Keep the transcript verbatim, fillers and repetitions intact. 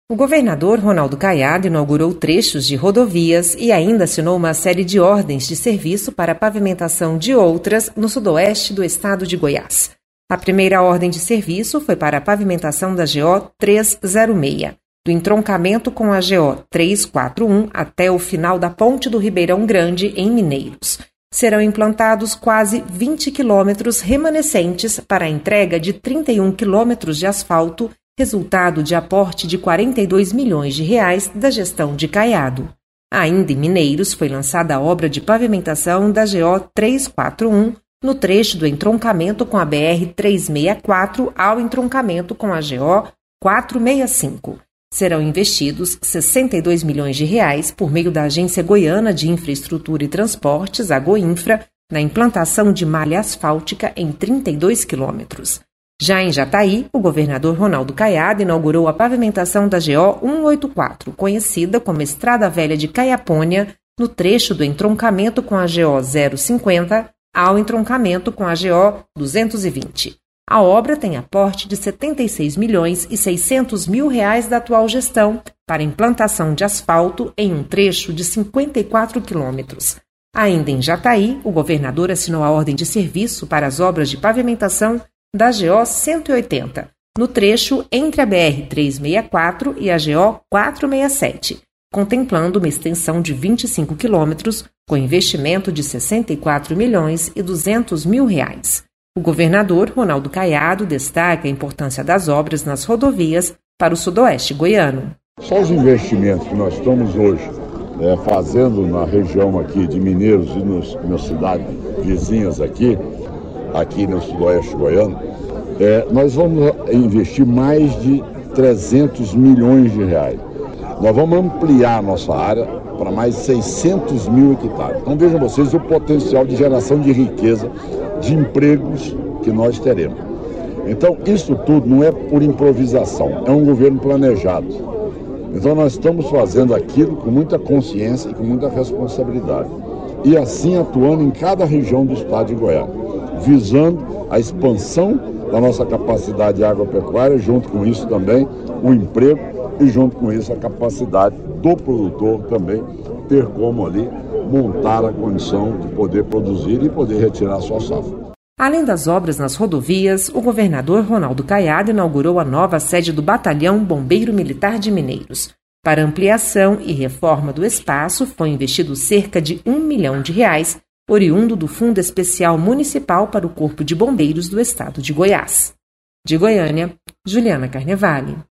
O governador Ronaldo Caiado inaugurou trechos de rodovias e ainda assinou uma série de ordens de serviço para a pavimentação de outras no sudoeste do estado de Goiás. A primeira ordem de serviço foi para a pavimentação da G O trezentos e seis, do entroncamento com a G O trezentos e quarenta e um até o final da Ponte do Ribeirão Grande, em Mineiros. Serão implantados quase vinte quilômetros remanescentes para a entrega de trinta e um quilômetros de asfalto, resultado de aporte de quarenta e dois milhões de reais da gestão de Caiado. Ainda em Mineiros foi lançada a obra de pavimentação da G O trezentos e quarenta e um, no trecho do entroncamento com a B R trezentos e sessenta e quatro ao entroncamento com a G O quatrocentos e sessenta e cinco. Serão investidos sessenta e dois milhões de reais por meio da Agência Goiana de Infraestrutura e Transportes, a Goinfra, na implantação de malha asfáltica em trinta e dois quilômetros. Já em Jataí, o governador Ronaldo Caiado inaugurou a pavimentação da G O cento e oitenta e quatro, conhecida como Estrada Velha de Caiapônia, no trecho do entroncamento com a G O zero cinquenta ao entroncamento com a G O duzentos e vinte. A obra tem aporte de setenta e seis milhões e seiscentos mil reais da atual gestão para implantação de asfalto em um trecho de cinquenta e quatro quilômetros. Ainda em Jataí, o governador assinou a ordem de serviço para as obras de pavimentação da G O cento e oitenta, no trecho entre a B R trezentos e sessenta e quatro e a G O quatrocentos e sessenta e sete, contemplando uma extensão de vinte e cinco quilômetros, com investimento de sessenta e quatro milhões e duzentos mil reais. O governador Ronaldo Caiado destaca a importância das obras nas rodovias para o sudoeste goiano. Só os investimentos que nós estamos hoje é, fazendo na região aqui de Mineiros e nos, nas cidades vizinhas aqui, aqui no sudoeste goiano, é, nós vamos investir mais de trezentos milhões de reais. Nós vamos ampliar a nossa área para mais de seiscentos mil hectares. Então vejam vocês o potencial de geração de riqueza, de empregos que nós teremos. Então isso tudo não é por improvisação, é um governo planejado. Então nós estamos fazendo aquilo com muita consciência e com muita responsabilidade. E assim atuando em cada região do estado de Goiás, visando a expansão da nossa capacidade agropecuária, junto com isso também o emprego e junto com isso a capacidade do produtor também ter como ali montar a condição de poder produzir e poder retirar a sua safra. Além das obras nas rodovias, o governador Ronaldo Caiado inaugurou a nova sede do Batalhão Bombeiro Militar de Mineiros. Para ampliação e reforma do espaço, foi investido cerca de um milhão de reais, oriundo do Fundo Especial Municipal para o Corpo de Bombeiros do Estado de Goiás. De Goiânia, Juliana Carnevale.